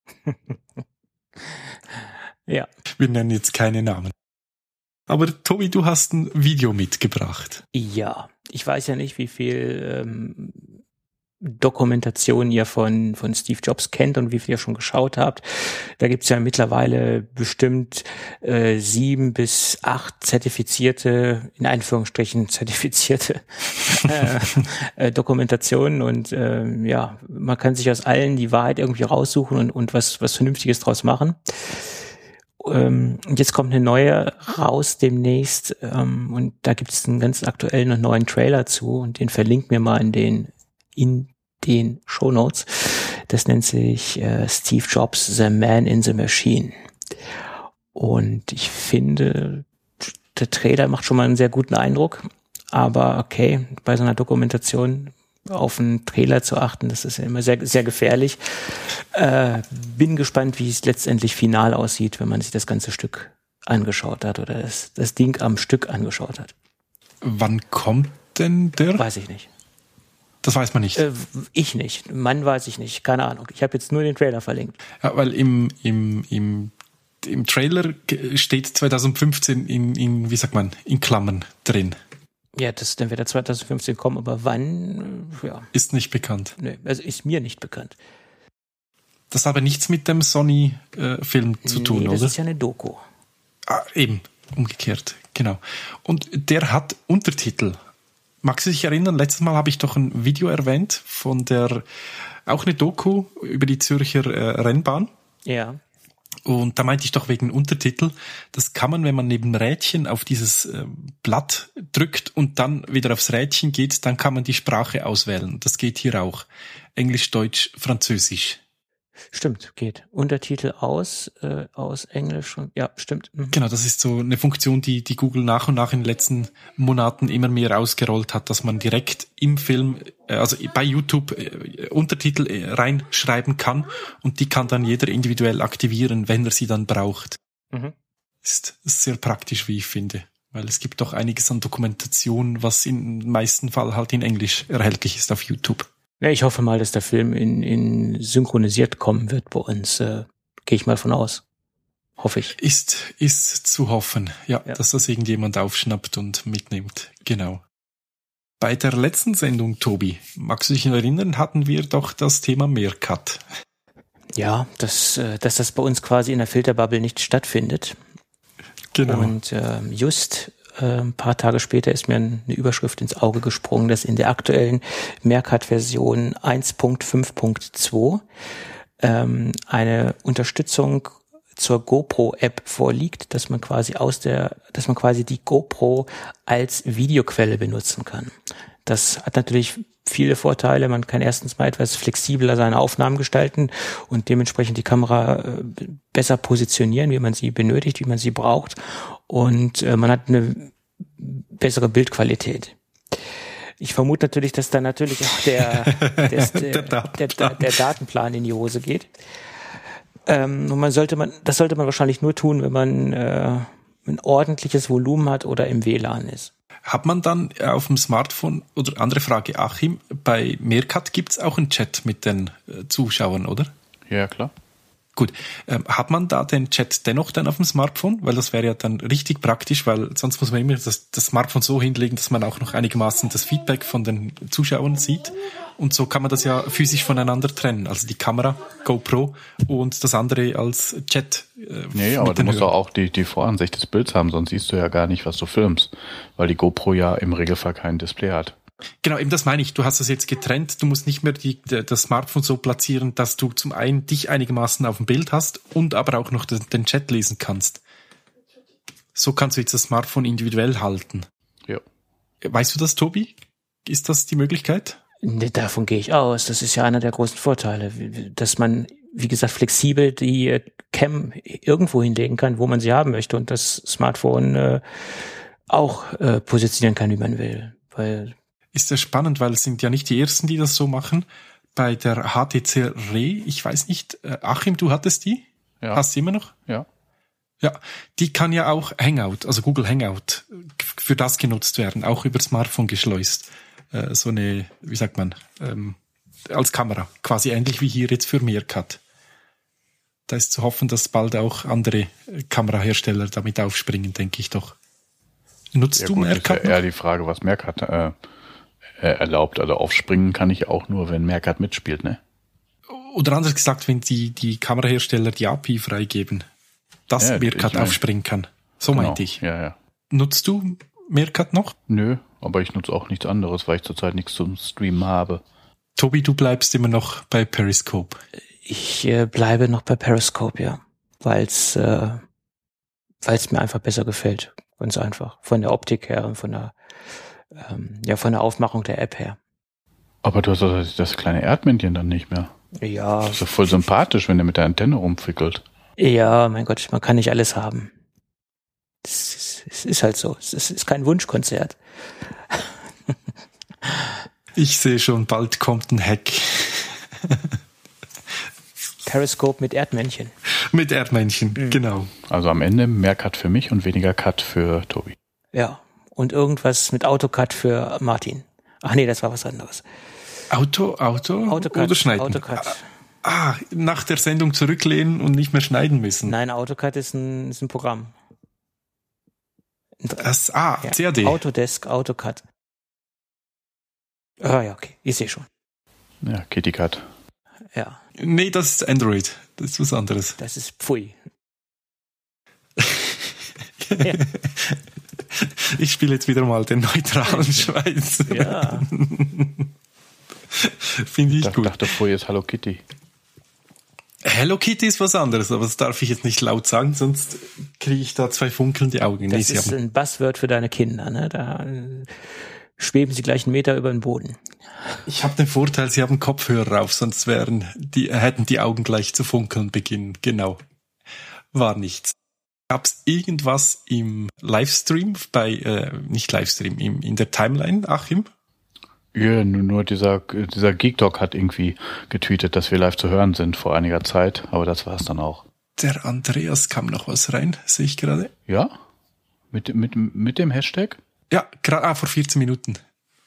Ja. Wir nennen jetzt keine Namen. Aber Tobi, du hast ein Video mitgebracht. Ja, ich weiß ja nicht, wie viel ähm, Dokumentation ihr von von Steve Jobs kennt und wie viel ihr schon geschaut habt. Da gibt's ja mittlerweile bestimmt äh, sieben bis acht zertifizierte, in Anführungsstrichen zertifizierte äh, äh, Dokumentationen und äh, ja, man kann sich aus allen die Wahrheit irgendwie raussuchen und und was was Vernünftiges draus machen. Ähm, und jetzt kommt eine neue raus demnächst ähm, und da gibt es einen ganz aktuellen und neuen Trailer zu und den verlinken wir mal in den in den Shownotes. Das nennt sich äh, Steve Jobs The Man in the Machine und ich finde, der Trailer macht schon mal einen sehr guten Eindruck, aber okay, bei so einer Dokumentation auf einen Trailer zu achten, das ist ja immer sehr, sehr gefährlich. Äh, bin gespannt, wie es letztendlich final aussieht, wenn man sich das ganze Stück angeschaut hat oder das, das Ding am Stück angeschaut hat. Wann kommt denn der? Weiß ich nicht. Das weiß man nicht. Äh, ich nicht. Mann weiß ich nicht. Keine Ahnung. Ich habe jetzt nur den Trailer verlinkt. Ja, weil im, im, im im Trailer steht zwanzig fünfzehn in, in, wie sagt man, in Klammern drin. Ja, das dann wird er zwanzig fünfzehn kommen, aber wann, ja. Ist nicht bekannt. Nee, also ist mir nicht bekannt. Das hat aber nichts mit dem Sony-Film äh, zu nee, tun, das oder? Das ist ja eine Doku. Ah, eben, umgekehrt, genau. Und der hat Untertitel. Magst du dich erinnern, letztes Mal habe ich doch ein Video erwähnt von der, auch eine Doku über die Zürcher äh, Rennbahn. Ja. Und da meinte ich doch wegen Untertitel, das kann man, wenn man neben Rädchen auf dieses äh, Blatt drückt und dann wieder aufs Rädchen geht, dann kann man die Sprache auswählen. Das geht hier auch. Englisch, Deutsch, Französisch. Stimmt, geht. Untertitel aus, äh, aus Englisch und ja, stimmt. Mhm. Genau, das ist so eine Funktion, die, die Google nach und nach in den letzten Monaten immer mehr ausgerollt hat, dass man direkt im Film, äh, also bei YouTube äh, Untertitel äh, reinschreiben kann und die kann dann jeder individuell aktivieren, wenn er sie dann braucht. Mhm. Ist sehr praktisch, wie ich finde, weil es gibt doch einiges an Dokumentation, was im meisten Fall halt in Englisch erhältlich ist auf YouTube. Ja, ich hoffe mal, dass der Film in, in synchronisiert kommen wird bei uns. Äh, Gehe ich mal von aus. Hoffe ich. Ist, ist zu hoffen, ja, ja, dass das irgendjemand aufschnappt und mitnimmt. Genau. Bei der letzten Sendung, Tobi, magst du dich noch erinnern, hatten wir doch das Thema Meerkat. Ja, dass, äh, dass das bei uns quasi in der Filterbubble nicht stattfindet. Genau. Und äh, just ein paar Tage später ist mir eine Überschrift ins Auge gesprungen, dass in der aktuellen Meerkat-Version eins Punkt fünf Punkt zwei ähm, eine Unterstützung zur GoPro-App vorliegt, dass man quasi aus der, dass man quasi die GoPro als Videoquelle benutzen kann. Das hat natürlich viele Vorteile. Man kann erstens mal etwas flexibler seine Aufnahmen gestalten und dementsprechend die Kamera äh, besser positionieren, wie man sie benötigt, wie man sie braucht. Und äh, man hat eine bessere Bildqualität. Ich vermute natürlich, dass da natürlich auch der, des, der, der, der, der Datenplan in die Hose geht. Ähm, und man sollte man, das sollte man wahrscheinlich nur tun, wenn man äh, ein ordentliches Volumen hat oder im W L A N ist. Hat man dann auf dem Smartphone, oder andere Frage, Achim, bei Meerkat gibt's auch einen Chat mit den äh, Zuschauern, oder? Ja, klar. Gut, ähm, hat man da den Chat dennoch dann auf dem Smartphone? Weil das wäre ja dann richtig praktisch, weil sonst muss man immer das, das Smartphone so hinlegen, dass man auch noch einigermaßen das Feedback von den Zuschauern sieht. Und so kann man das ja physisch voneinander trennen. Also die Kamera, GoPro und das andere als Chat. Äh, nee, aber du musst doch auch die, die Voransicht des Bilds haben, sonst siehst du ja gar nicht, was du filmst. Weil die GoPro ja im Regelfall kein Display hat. Genau, eben das meine ich. Du hast das jetzt getrennt. Du musst nicht mehr die, das Smartphone so platzieren, dass du zum einen dich einigermaßen auf dem Bild hast und aber auch noch den, den Chat lesen kannst. So kannst du jetzt das Smartphone individuell halten. Ja. Weißt du das, Tobi? Ist das die Möglichkeit? Nee, davon gehe ich aus. Das ist ja einer der großen Vorteile, dass man, wie gesagt, flexibel die Cam irgendwo hinlegen kann, wo man sie haben möchte und das Smartphone äh, auch äh, positionieren kann, wie man will. Weil ist ja spannend, weil es sind ja nicht die Ersten, die das so machen. Bei der H T C Re, ich weiß nicht, äh, Achim, du hattest die? Ja. Hast du immer noch? Ja. Ja, die kann ja auch Hangout, also Google Hangout, für das genutzt werden, auch über Smartphone geschleust. Äh, so eine, wie sagt man, ähm, als Kamera, quasi ähnlich wie hier jetzt für Meerkat. Da ist zu hoffen, dass bald auch andere Kamerahersteller damit aufspringen, denke ich doch. Nutzt ja, du gut, Meerkat? Ist ja eher die Frage, was Meerkat äh, erlaubt. Also aufspringen kann ich auch nur, wenn Meerkat mitspielt, ne? Oder anders gesagt, wenn die, die Kamerahersteller die A P I freigeben, dass ja, Meerkat ich mein, aufspringen kann. So genau, meinte ich. Ja, ja. Nutzt du Meerkat noch? Nö, aber ich nutze auch nichts anderes, weil ich zurzeit nichts zum Streamen habe. Tobi, du bleibst immer noch bei Periscope. Ich äh, bleibe noch bei Periscope, ja. Weil's, äh, weil's mir einfach besser gefällt. Ganz einfach. Von der Optik her und von der Ähm, ja, von der Aufmachung der App her. Aber du hast doch das kleine Erdmännchen dann nicht mehr. Ja. Das ist doch voll sympathisch, wenn der mit der Antenne rumfickelt. Ja, mein Gott, man kann nicht alles haben. Es ist, ist halt so. Es ist, ist kein Wunschkonzert. Ich sehe schon, bald kommt ein Hack. Periscope mit Erdmännchen. Mit Erdmännchen, mhm. Genau. Also am Ende mehr Cut für mich und weniger Cut für Tobi. Ja. Und irgendwas mit Autocut für Martin. Ach nee, das war was anderes. Auto, Auto Autocut, oder Schneiden? Autocut. Ah, nach der Sendung zurücklehnen und nicht mehr schneiden müssen. Nein, AutoCAD ist ein, ist ein Programm. Das, ah, ja. C A D. Autodesk, AutoCAD. Ah ja, okay, ich sehe schon. Ja, KittyCAD. Ja. Nee, das ist Android. Das ist was anderes. Das ist Pfui. ja. Ich spiele jetzt wieder mal den neutralen Schweizer. Ja. Finde ich ich gut. Ich dachte vorher ist Hello Kitty. Hello Kitty ist was anderes, aber das darf ich jetzt nicht laut sagen, sonst kriege ich da zwei funkelnde Augen. Das nee, ist haben... ein Buzzword für deine Kinder, ne? Da äh, schweben sie gleich einen Meter über den Boden. Ich habe den Vorteil, sie haben Kopfhörer auf, sonst wären die, hätten die Augen gleich zu funkeln beginnen. Genau. War nichts. Gab es irgendwas im Livestream bei, äh, nicht Livestream, im, in der Timeline, Achim? Ja, nur, nur dieser, dieser Geek-Talk hat irgendwie getweetet, dass wir live zu hören sind vor einiger Zeit, aber das war es dann auch. Der Andreas kam noch was rein, sehe ich gerade. Ja? Mit, mit, mit dem Hashtag? Ja, gerade ah, vor vierzehn Minuten.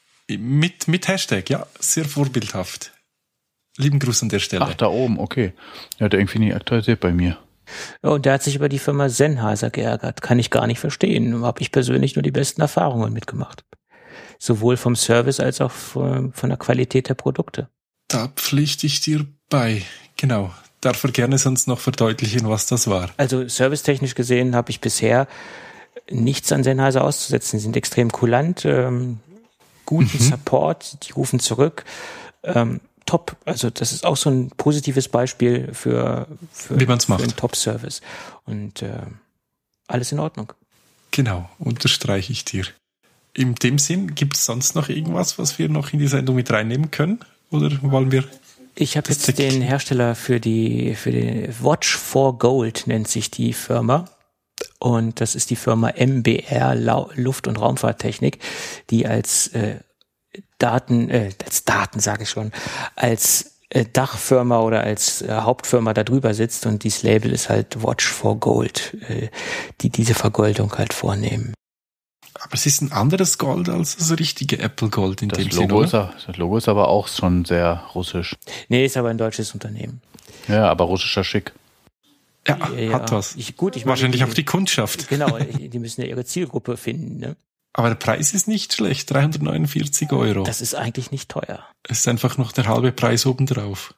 Mit, mit Hashtag, ja, sehr vorbildhaft. Lieben Gruß an der Stelle. Ach, da oben, okay. Der hat irgendwie nie aktualisiert bei mir. Ja, und der hat sich über die Firma Sennheiser geärgert. Kann ich gar nicht verstehen. Habe ich persönlich nur die besten Erfahrungen mitgemacht. Sowohl vom Service als auch von der Qualität der Produkte. Da pflichte ich dir bei. Genau. Darf er gerne sonst noch verdeutlichen, was das war. Also servicetechnisch gesehen habe ich bisher nichts an Sennheiser auszusetzen. Sie sind extrem kulant, ähm, guten mhm. Support, die rufen zurück. Ähm, top. Also das ist auch so ein positives Beispiel für, für, wie man's macht. für einen Top-Service. Und äh, alles in Ordnung. Genau, unterstreiche ich dir. In dem Sinn, gibt es sonst noch irgendwas, was wir noch in die Sendung mit reinnehmen können? Oder wollen wir... Ich habe jetzt den Hersteller für die für die Watch for Gold, nennt sich die Firma. Und das ist die Firma M B R Luft- und Raumfahrttechnik, die als äh, Daten, äh, als Daten sage ich schon, als äh, Dachfirma oder als äh, Hauptfirma da drüber sitzt. Und dieses Label ist halt Watch for Gold, äh, die diese Vergoldung halt vornehmen. Aber es ist ein anderes Gold als das richtige Apple Gold in das dem Logo Sinne, ist, das Logo ist aber auch schon sehr russisch. Nee, ist aber ein deutsches Unternehmen. Ja, aber russischer Schick. Ja, ja, hat was. Ich, gut, ich Wahrscheinlich meine, auch die Kundschaft. Genau, die müssen ja ihre Zielgruppe finden. Ne? Aber der Preis ist nicht schlecht, dreihundertneunundvierzig Euro. Das ist eigentlich nicht teuer. Es ist einfach noch der halbe Preis obendrauf.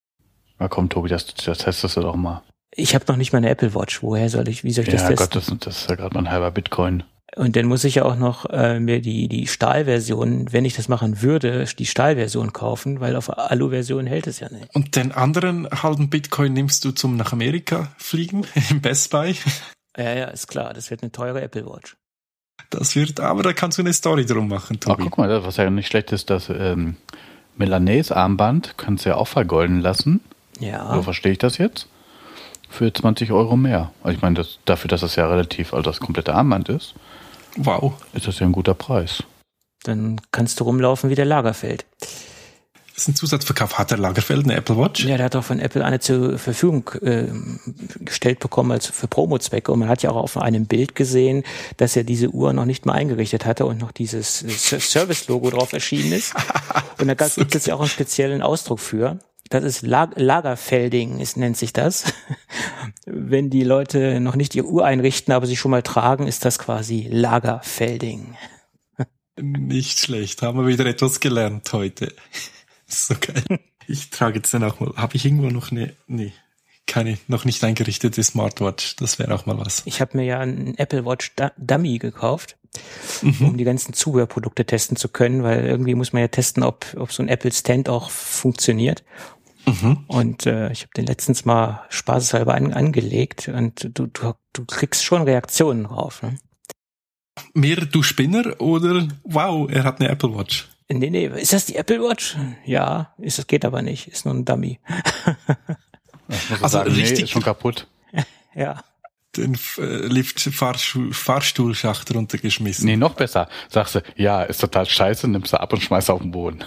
Na komm, Tobi, das, das testest du doch mal. Ich habe noch nicht mal eine Apple Watch. Woher soll ich, wie soll ich ja, das testen? Gott, das, das ist ja gerade mal ein halber Bitcoin. Und dann muss ich ja auch noch äh, mir die die Stahlversion, wenn ich das machen würde, die Stahlversion kaufen, weil auf Alu-Version hält es ja nicht. Und den anderen halben Bitcoin nimmst du zum nach Amerika fliegen, im Best Buy? Ja, ja, ist klar. Das wird eine teure Apple Watch. Das wird, aber da kannst du eine Story drum machen, Tobi. Ach, guck mal, was ja nicht schlecht ist, das ähm, Milanese-Armband kannst du ja auch vergolden lassen. Ja. So verstehe ich das jetzt. Für zwanzig Euro mehr. Also ich meine, das, dafür, dass das ja relativ, also das komplette Armband ist, wow, ist das ja ein guter Preis. Dann kannst du rumlaufen wie der Lagerfeld. Das ist ein Zusatzverkauf. Hat der Lagerfeld eine Apple Watch? Ja, der hat auch von Apple eine zur Verfügung äh, gestellt bekommen als für Promo-Zwecke. Und man hat ja auch auf einem Bild gesehen, dass er diese Uhr noch nicht mal eingerichtet hatte und noch dieses Service-Logo drauf erschienen ist. Und da gibt es jetzt ja auch einen speziellen Ausdruck für. Das ist Lag- Lagerfelding, ist, nennt sich das. Wenn die Leute noch nicht ihre Uhr einrichten, aber sie schon mal tragen, ist das quasi Lagerfelding. Nicht schlecht, haben wir wieder etwas gelernt heute. So geil. Ich trage jetzt dann auch mal, habe ich irgendwo noch eine, nee, keine, noch nicht eingerichtete Smartwatch. Das wäre auch mal was. Ich habe mir ja einen Apple Watch Dummy gekauft, Mhm. um die ganzen Zubehörprodukte testen zu können, weil irgendwie muss man ja testen, ob, ob so ein Apple Stand auch funktioniert. Mhm. Und äh, ich habe den letztens mal spaßeshalber an, angelegt und du, du, du kriegst schon Reaktionen drauf. Ne? Mehr du Spinner oder wow, er hat eine Apple Watch. Nee, nee, ist das die Apple Watch? Ja, ist das geht aber nicht, ist nur ein Dummy. Ich muss Also sagen, nee, richtig- ist schon kaputt. Ja. Den äh, Lift Fahrstuhl, Fahrstuhlschacht runtergeschmissen. Nee, noch besser. Sagst du, ja, ist total scheiße, nimmst du ab und schmeißt auf den Boden.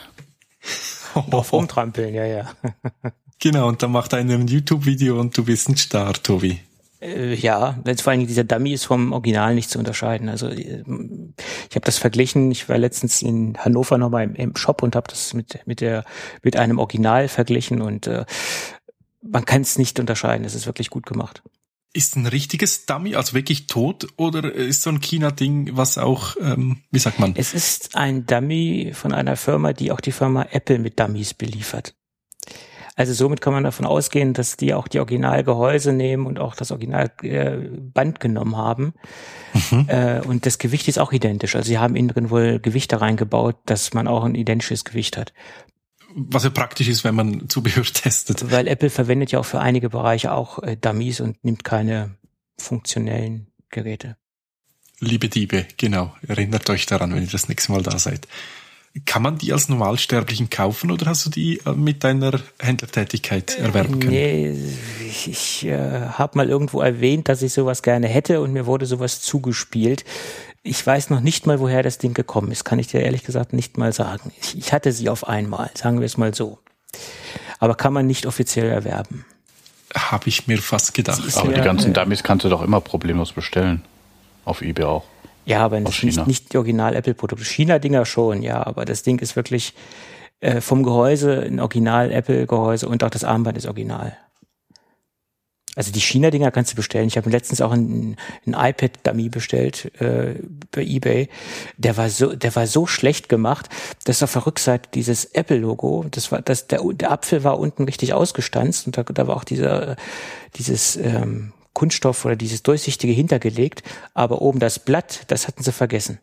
Auf rumtrampeln, ja, ja. Genau, und dann macht einer ein YouTube-Video und du bist ein Star, Tobi. Äh, ja, jetzt vor allem dieser Dummy ist vom Original nicht zu unterscheiden. Also äh, ich habe das verglichen. Ich war letztens in Hannover nochmal im, im Shop und habe das mit mit der mit einem Original verglichen und äh, man kann es nicht unterscheiden. Es ist wirklich gut gemacht. Ist ein richtiges Dummy, also wirklich tot, oder ist so ein China-Ding, was auch, ähm, wie sagt man? Es ist ein Dummy von einer Firma, die auch die Firma Apple mit Dummies beliefert. Also somit kann man davon ausgehen, dass die auch die Originalgehäuse nehmen und auch das Originalband genommen haben. Mhm. Äh, und das Gewicht ist auch identisch. Also sie haben innen drin wohl Gewichte reingebaut, dass man auch ein identisches Gewicht hat. Was ja praktisch ist, wenn man Zubehör testet. Weil Apple verwendet ja auch für einige Bereiche auch äh, Dummies und nimmt keine funktionellen Geräte. Liebe Diebe, genau. Erinnert euch daran, wenn ihr das nächste Mal da seid. Kann man die als Normalsterblichen kaufen oder hast du die mit deiner Händlertätigkeit erwerben können? Nee, ich, ich äh, habe mal irgendwo erwähnt, dass ich sowas gerne hätte und mir wurde sowas zugespielt. Ich weiß noch nicht mal, woher das Ding gekommen ist, kann ich dir ehrlich gesagt nicht mal sagen. Ich, ich hatte sie auf einmal, sagen wir es mal so. Aber kann man nicht offiziell erwerben. Habe ich mir fast gedacht. Aber ja, die ganzen äh, Dummies kannst du doch immer problemlos bestellen. Auf eBay auch. Ja, aber nicht, nicht, nicht die Original-Apple-Produkte. China-Dinger schon, ja, aber das Ding ist wirklich äh, vom Gehäuse ein Original-Apple-Gehäuse und auch das Armband ist original. Also die China-Dinger kannst du bestellen. Ich habe letztens auch ein, ein iPad-Dummy bestellt äh, bei eBay. Der war so, der war so schlecht gemacht, dass auf der Rückseite dieses Apple-Logo, das war, das der, der Apfel war unten richtig ausgestanzt und da, da war auch dieser, dieses ähm, Kunststoff oder dieses durchsichtige hintergelegt, aber oben das Blatt, das hatten sie vergessen.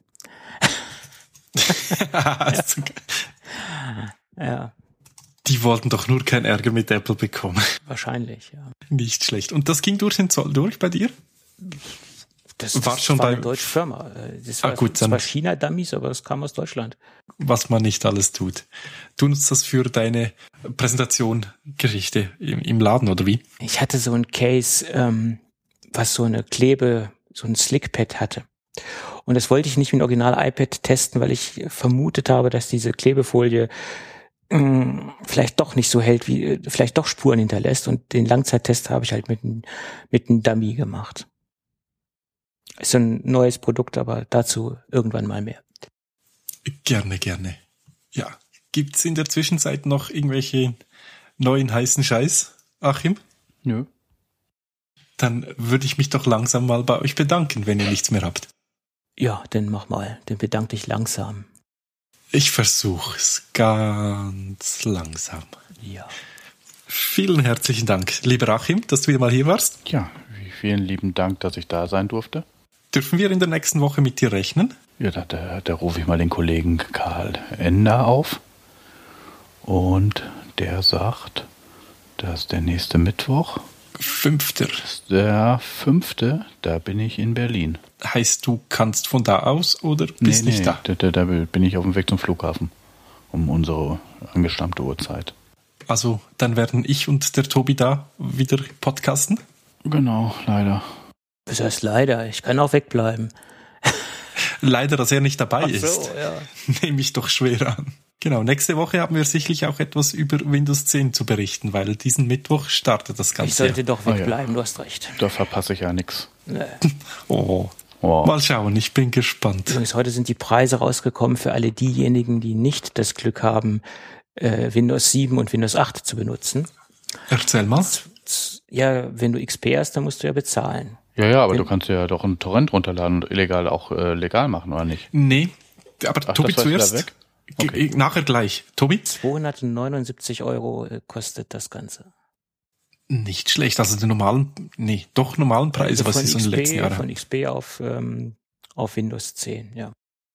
Ja. Die wollten doch nur keinen Ärger mit Apple bekommen. Wahrscheinlich, ja. Nicht schlecht. Und das ging durch den Zoll durch bei dir? Das, das war schon war bei eine deutsche Firma. Das war, ah, gut, das war China-Dummies, aber es kam aus Deutschland. Was man nicht alles tut. Du nutzt das für deine Präsentation, Geschichte im, im Laden, oder wie? Ich hatte so ein Case, ähm, was so eine Klebe, so ein Slickpad hatte. Und das wollte ich nicht mit dem Original-iPad testen, weil ich vermutet habe, dass diese Klebefolie mh, vielleicht doch nicht so hält, wie vielleicht doch Spuren hinterlässt. Und den Langzeittest habe ich halt mit einem mit einem Dummy gemacht. Ist so ein neues Produkt, aber dazu irgendwann mal mehr. Gerne, gerne. Ja. Gibt's in der Zwischenzeit noch irgendwelche neuen heißen Scheiß, Achim? Nö. Dann würde ich mich doch langsam mal bei euch bedanken, wenn ihr nichts mehr habt. Ja, dann mach mal. Dann bedank dich langsam. Ich versuch's ganz langsam. Ja. Vielen herzlichen Dank, lieber Achim, dass du wieder mal hier warst. Ja, vielen lieben Dank, dass ich da sein durfte. Dürfen wir in der nächsten Woche mit dir rechnen? Ja, da, da, da rufe ich mal den Kollegen Karl Ender auf. Und der sagt, dass der nächste Mittwoch, Fünfter. der fünfte, da bin ich in Berlin. Heißt, du kannst von da aus oder bist nee, nicht nee, da? Da, da? Da bin ich auf dem Weg zum Flughafen um unsere angestammte Uhrzeit. Also, dann werden ich und der Tobi da wieder podcasten? Genau, leider. Das heißt leider, ich kann auch wegbleiben. Leider, dass er nicht dabei Ach so, ist. ja. Nehme ich doch schwer an. Genau, nächste Woche haben wir sicherlich auch etwas über Windows zehn zu berichten, weil diesen Mittwoch startet das Ganze. Ich sollte ja. doch wegbleiben, oh, ja. Du hast recht. Da verpasse ich ja nichts. Nee. Oh. oh, mal schauen, ich bin gespannt. Übrigens, heute sind die Preise rausgekommen für alle diejenigen, die nicht das Glück haben, äh, Windows sieben und Windows acht zu benutzen. Erzähl mal. Ja, wenn du X P hast, dann musst du ja bezahlen. Ja, ja, aber wenn, du kannst ja doch einen Torrent runterladen und illegal auch äh, legal machen, oder nicht? Nee, aber Ach, Tobi das war zuerst. weg? Okay. G- nachher gleich. Tobi? zweihundertneunundsiebzig Euro kostet das Ganze. Nicht schlecht, also den normalen, nee, doch normalen Preise, Also was von ist so in den X P, letzten Jahren? Von X P auf, ähm, auf Windows zehn, ja.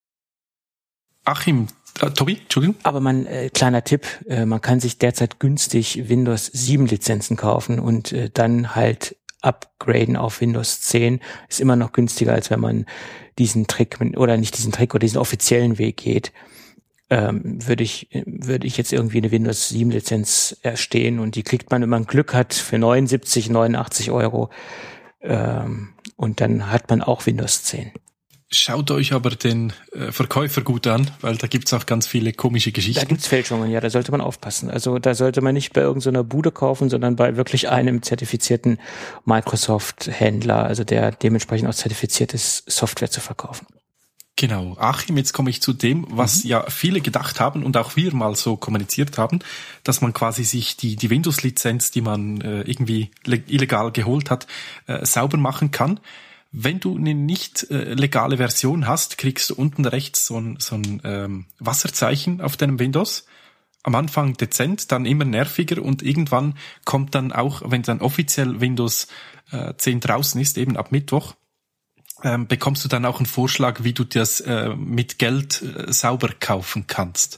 Achim, äh, Tobi, Entschuldigung. Aber man, äh, kleiner Tipp, äh, man kann sich derzeit günstig Windows sieben Lizenzen kaufen und äh, dann halt upgraden auf Windows zehn. Ist immer noch günstiger, als wenn man diesen Trick, oder nicht diesen Trick, oder diesen offiziellen Weg geht. Ähm, würde ich, würde ich jetzt irgendwie eine Windows sieben Lizenz erstehen und die kriegt man, wenn man Glück hat, für neunundsiebzig, neunundachtzig Euro. Ähm, und dann hat man auch Windows zehn. Schaut euch aber den äh, Verkäufer gut an, weil da gibt's auch ganz viele komische Geschichten. Da gibt's Fälschungen, ja, da sollte man aufpassen. Also da sollte man nicht bei irgendeiner Bude kaufen, sondern bei wirklich einem zertifizierten Microsoft-Händler, also der dementsprechend auch zertifiziert ist, Software zu verkaufen. Genau. Achim, jetzt komme ich zu dem, was mhm. ja viele gedacht haben und auch wir mal so kommuniziert haben, dass man quasi sich die, die Windows-Lizenz, die man äh, irgendwie le- illegal geholt hat, äh, sauber machen kann. Wenn du eine nicht äh, legale Version hast, kriegst du unten rechts so ein, so ein ähm, Wasserzeichen auf deinem Windows. Am Anfang dezent, dann immer nerviger und irgendwann kommt dann auch, wenn dann offiziell Windows äh, zehn draußen ist, eben ab Mittwoch, ähm, bekommst du dann auch einen Vorschlag, wie du das äh, mit Geld äh, sauber kaufen kannst.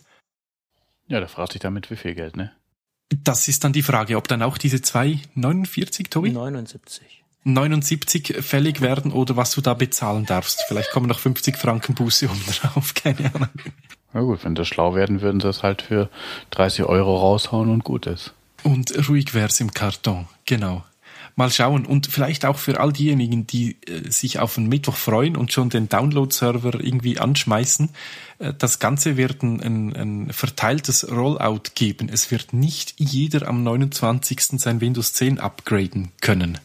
Ja, da fragst du dich damit, wie viel Geld, ne? Das ist dann die Frage, ob dann auch diese zwei neunundvierzig, Tobi? neunundsiebzig. neunundsiebzig fällig werden oder was du da bezahlen darfst. Vielleicht kommen noch fünfzig Franken Buße oben drauf, keine Ahnung. Na gut, wenn das schlau werden, würden sie es halt für dreißig Euro raushauen und gut ist. Und ruhig wär's im Karton, genau. Mal schauen und vielleicht auch für all diejenigen, die äh, sich auf den Mittwoch freuen und schon den Download-Server irgendwie anschmeißen. Äh, das Ganze wird ein, ein, ein verteiltes Rollout geben. Es wird nicht jeder am neunundzwanzigsten sein Windows zehn upgraden können.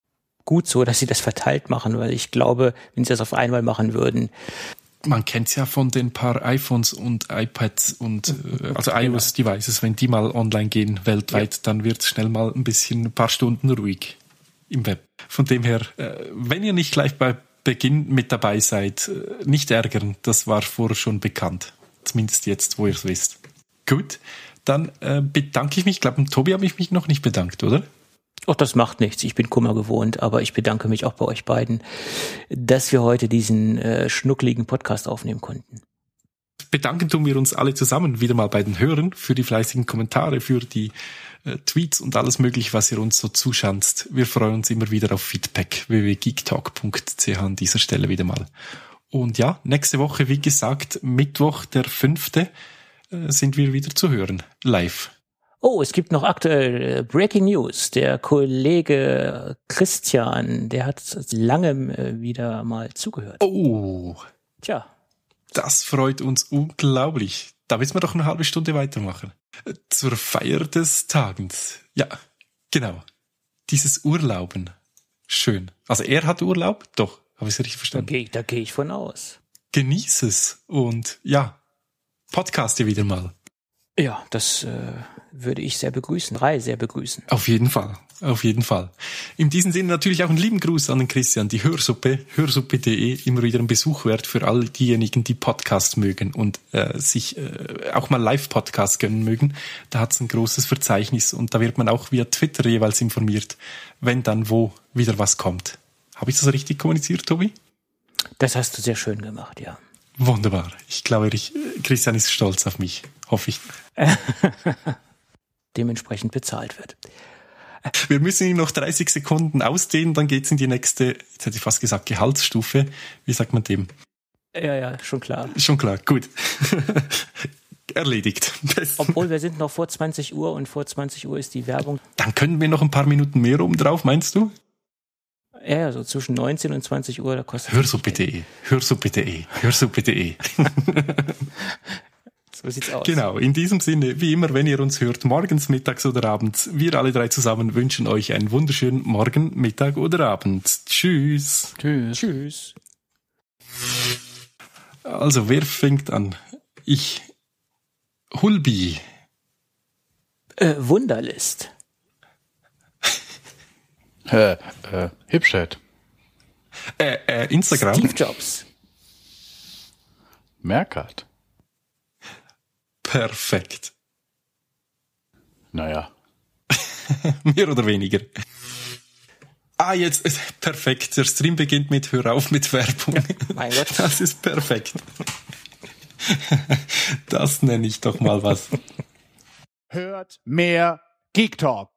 Gut so, dass sie das verteilt machen, weil ich glaube, wenn sie das auf einmal machen würden. Man kennt's ja von den paar iPhones und iPads und äh, also iOS-Devices, wenn die mal online gehen weltweit, ja. Dann wird's schnell mal ein bisschen ein paar Stunden ruhig im Web. Von dem her, äh, wenn ihr nicht gleich bei Beginn mit dabei seid, äh, nicht ärgern, das war vorher schon bekannt. Zumindest jetzt, wo ihr es wisst. Gut, dann äh, bedanke ich mich. Ich glaube, Tobi habe ich mich noch nicht bedankt, oder? Ach, das macht nichts. Ich bin Kummer gewohnt, aber ich bedanke mich auch bei euch beiden, dass wir heute diesen äh, schnuckligen Podcast aufnehmen konnten. Bedanken tun wir uns alle zusammen wieder mal bei den Hörern für die fleißigen Kommentare, für die äh, Tweets und alles mögliche, was ihr uns so zuschanzt. Wir freuen uns immer wieder auf Feedback. w w w punkt geektalk punkt c h an dieser Stelle wieder mal. Und ja, nächste Woche, wie gesagt, Mittwoch, der fünfte, äh, sind wir wieder zu hören, live. Oh, es gibt noch aktuell Breaking News. Der Kollege Christian, der hat lange wieder mal zugehört. Oh. Tja. Das freut uns unglaublich. Da müssen wir doch eine halbe Stunde weitermachen. Zur Feier des Tages. Ja, genau. Dieses Urlauben. Schön. Also er hat Urlaub? Doch. Habe ich es richtig verstanden? Da gehe da geh ich von aus. Genieß es. Und ja, podcaste wieder mal. Ja, das äh, würde ich sehr begrüßen, Rai sehr begrüßen. Auf jeden Fall, auf jeden Fall. In diesem Sinne natürlich auch einen lieben Gruß an den Christian, die Hörsuppe, hörsuppe punkt de, immer wieder ein Besuch wert für all diejenigen, die Podcast mögen und äh, sich äh, auch mal Live-Podcast gönnen mögen. Da hat's ein großes Verzeichnis und da wird man auch via Twitter jeweils informiert, wenn dann wo wieder was kommt. Habe ich das richtig kommuniziert, Tobi? Das hast du sehr schön gemacht, ja. Wunderbar. Ich glaube, ich, Christian ist stolz auf mich. Hoffe ich. Dementsprechend bezahlt wird. Wir müssen ihn noch dreißig Sekunden ausdehnen, dann geht's in die nächste, jetzt hätte ich fast gesagt, Gehaltsstufe. Wie sagt man dem? Ja, ja, schon klar. Schon klar, gut. Erledigt. Besten. Obwohl wir sind noch vor zwanzig Uhr und vor zwanzig Uhr ist die Werbung. Dann können wir noch ein paar Minuten mehr oben drauf, meinst du? Ja, so zwischen neunzehn und zwanzig Uhr, da kostet Hörsuppe punkt de, hörsuppe punkt de, hörsuppe punkt de. So sieht's aus. Genau, in diesem Sinne, wie immer, wenn ihr uns hört, morgens, mittags oder abends, wir alle drei zusammen wünschen euch einen wunderschönen Morgen, Mittag oder Abend. Tschüss. Tschüss. Tschüss. Also, wer fängt an? Ich. Hulbi. Äh, Wunderlist. Äh, äh, Hipchat. Äh, äh, Instagram. Steve Jobs. Merkert. Perfekt. Naja. Mehr oder weniger. Ah, jetzt, perfekt. Der Stream beginnt mit Hör auf mit Werbung. Ja, mein Gott. Das ist perfekt. Das nenne ich doch mal was. Hört mehr Geek Talk.